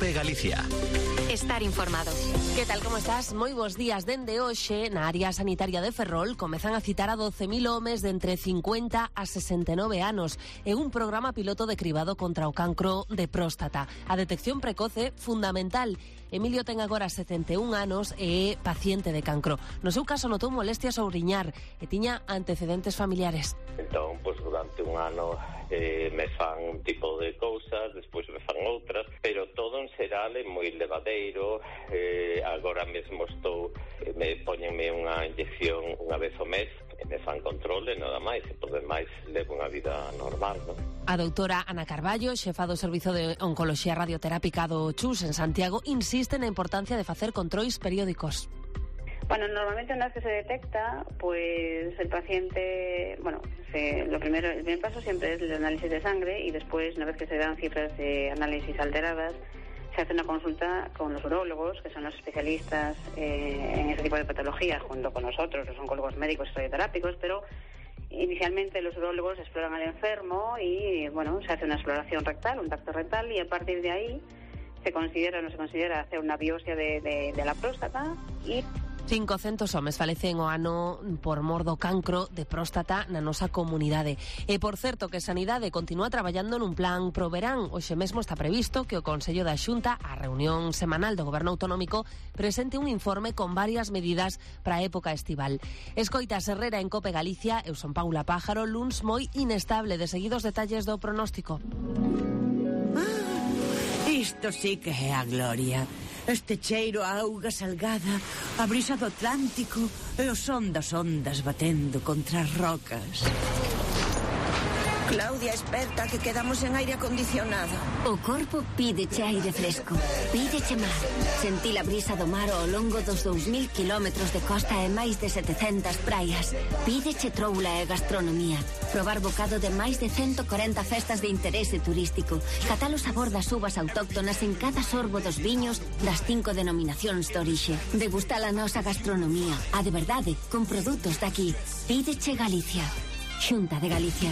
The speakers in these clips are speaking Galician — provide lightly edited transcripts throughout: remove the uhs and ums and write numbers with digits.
COPE Galicia. Estar informado. Que tal, como estás? Moi bons días. Dende hoxe, na área sanitaria de Ferrol, comezan a citar a 12.000 homes de entre 50 a 69 anos en un programa piloto de cribado contra o cancro de próstata. A detección precoce fundamental. Emilio ten agora 71 anos e é paciente de cancro. No seu caso notou molestias ao oriñar e tiña antecedentes familiares. Entón, durante un ano me fan un tipo de cousas, despois me fan outras, pero todo en xeral é moi levadeiro. Agora mesmo me poñenme unha inyección unha vez ao mes, me fan controle, nada máis, e por demais levo unha vida normal, non? A doutora Ana Carballo, xefa do Servizo de Oncoloxía Radioterápica do CHUS en Santiago, insiste na importancia de facer controis periódicos. Bueno, normalmente una vez que se detecta, pues el paciente, el primer paso siempre es el análisis de sangre y después, una vez que se dan cifras de análisis alteradas, se hace una consulta con los urólogos, que son los especialistas en ese tipo de patologías, junto con nosotros, los oncólogos médicos y radioterápicos, pero inicialmente los urólogos exploran al enfermo y, se hace una exploración rectal, un tacto rectal, y a partir de ahí se considera o no se considera hacer una biopsia de la próstata y 500 homes falecen o ano por mor do cancro de próstata na nosa comunidade. E, por certo, que Sanidade continúa traballando nun plan pro verán. Hoxe mesmo está previsto que o Consello da Xunta, a reunión semanal do Goberno Autonómico, presente un informe con varias medidas para a época estival. Escoita Herrera en COPE Galicia, eu son Paula Pájaro, luns moi inestable, de seguidos detalles do pronóstico. Isto sí que é a gloria. Este cheiro a auga salgada, a brisa do Atlántico e o son das ondas batendo contra as rocas. Claudia, esperta, que quedamos en aire acondicionado. O corpo pídeche aire fresco, pídeche mar. Sentí a brisa do mar ao longo dos 2.000 kilómetros de costa e máis de 700 praias. Pídeche troula e gastronomía. Probar bocado de máis de 140 festas de interese turístico. Catar o sabor das uvas autóctonas en cada sorbo dos viños das 5 denominacións de orixe. Degustar a nosa gastronomía, a de verdade, con produtos daqui. Pídeche Galicia. Xunta de Galicia.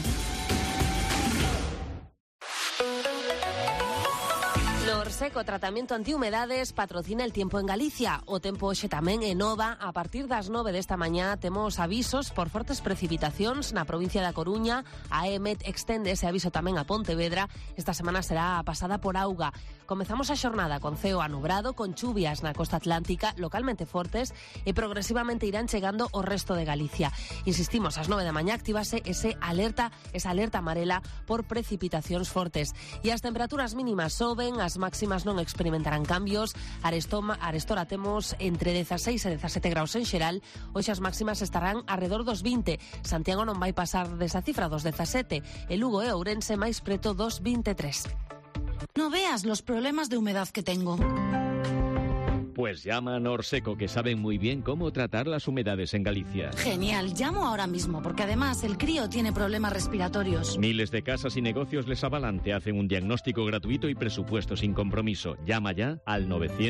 Norseco Tratamento Antihumedades patrocina el tiempo en Galicia. O tempo hoxe tamén en Nova. A partir das 9 desta mañá temos avisos por fortes precipitacións na provincia da Coruña. A EMET extende ese aviso tamén a Pontevedra. Esta semana será pasada por auga. Comezamos a xornada con ceo anubrado, con chuvias na costa atlántica, localmente fortes, e progresivamente irán chegando o resto de Galicia. Insistimos, ás 9 da mañá activase esa alerta amarela por precipitacións fortes. E as temperaturas mínimas soben, as máximas non experimentarán cambios. Arestora temos entre 16 e 17 graus en xeral. Hoxe as máximas estarán alrededor dos 20. Santiago non vai pasar desa cifra dos 17. E Lugo e Ourense máis preto dos 23. No veas los problemas de humedad que tengo. Pues llama a Norseco, que saben muy bien cómo tratar las humedades en Galicia. Genial, llamo ahora mismo, porque además el crío tiene problemas respiratorios. Miles de casas y negocios les avalan, te hacen un diagnóstico gratuito y presupuesto sin compromiso. Llama ya al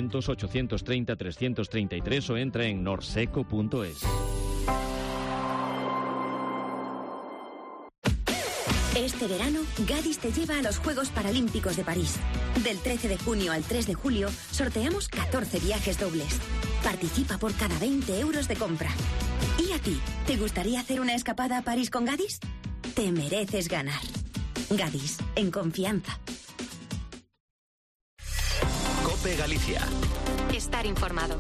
900-830-333 o entra en norseco.es. Este verano, Gadis te lleva a los Juegos Paralímpicos de París. Del 13 de junio al 3 de julio, sorteamos 14 viajes dobles. Participa por cada 20 euros de compra. ¿Y a ti? ¿Te gustaría hacer una escapada a París con Gadis? Te mereces ganar. Gadis, en confianza. COPE Galicia. Estar informado.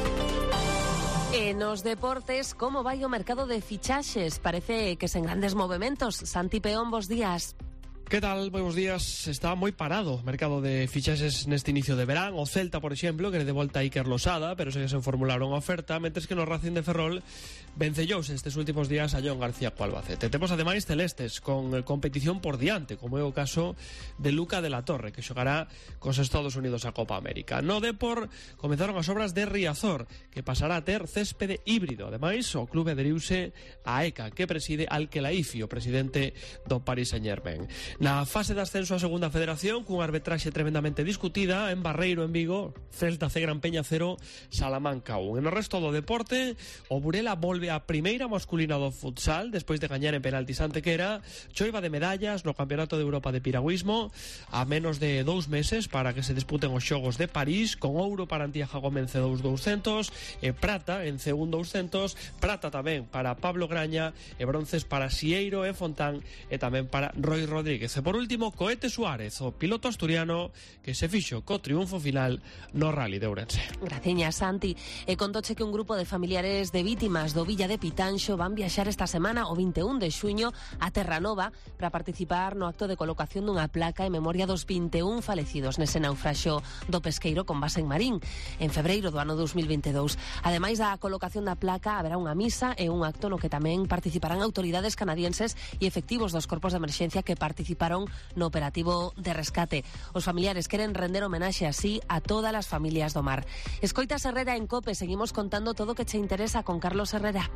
E nos deportes, como vai o mercado de fichaxes? Parece que sen grandes movementos. Santi Peón, bos días. Que tal? Buenos días. Está moi parado o mercado de fichaxes neste inicio de verán. O Celta, por exemplo, que de volta a Iker Losada, pero segue sen formular unha oferta, mentres que no Racing de Ferrol vencellouse estes últimos días a Jon García co Albacete. Temos ademais celestes con competición por diante, como é o caso de Luca de la Torre, que xogará cos Estados Unidos a Copa América. No Depor comezaron as obras de Riazor, que pasará a ter céspede híbrido. Ademais, o clube aderiuse a ECA, que preside Al-Khelaifi, o presidente do Paris Saint-Germain. Na fase de ascenso a segunda federación, cunha arbitraxe tremendamente discutida, en Barreiro, en Vigo, Celta C Gran Peña 0, Salamanca 1. En o resto do deporte, o Burela volve a primeira masculina do futsal, despois de gañar en penaltis ante Quera, choiva de medallas no Campeonato de Europa de Piragüismo, a menos de 2 meses para que se disputen os Xogos de París, con ouro para Antiaja Gómez C2 200, e prata en C1 200, prata tamén para Pablo Graña, e bronces para Sieiro e Fontán, e tamén para Roy Rodríguez. E por último, Coete Suárez, o piloto asturiano que se fixo co triunfo final no Rally de Ourense. Graciñas, Santi. E contoche que un grupo de familiares de vítimas do Villa de Pitanxo van viaxar esta semana o 21 de xuño a Terranova para participar no acto de colocación dunha placa en memoria dos 21 falecidos nese naufraxo do pesqueiro con base en Marín en febreiro do ano 2022. Ademais da colocación da placa, haberá unha misa e un acto no que tamén participarán autoridades canadienses e efectivos dos corpos de emerxencia que participaron no operativo de rescate. Os familiares queren render homenaxe así a todas as familias do mar. Escoitas Herrera en COPE, seguimos contando todo o que che interesa con Carlos Herrera.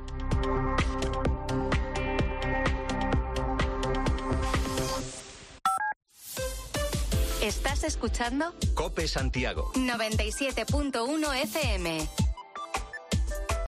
¿Estás escuchando? COPE Santiago 97.1 FM.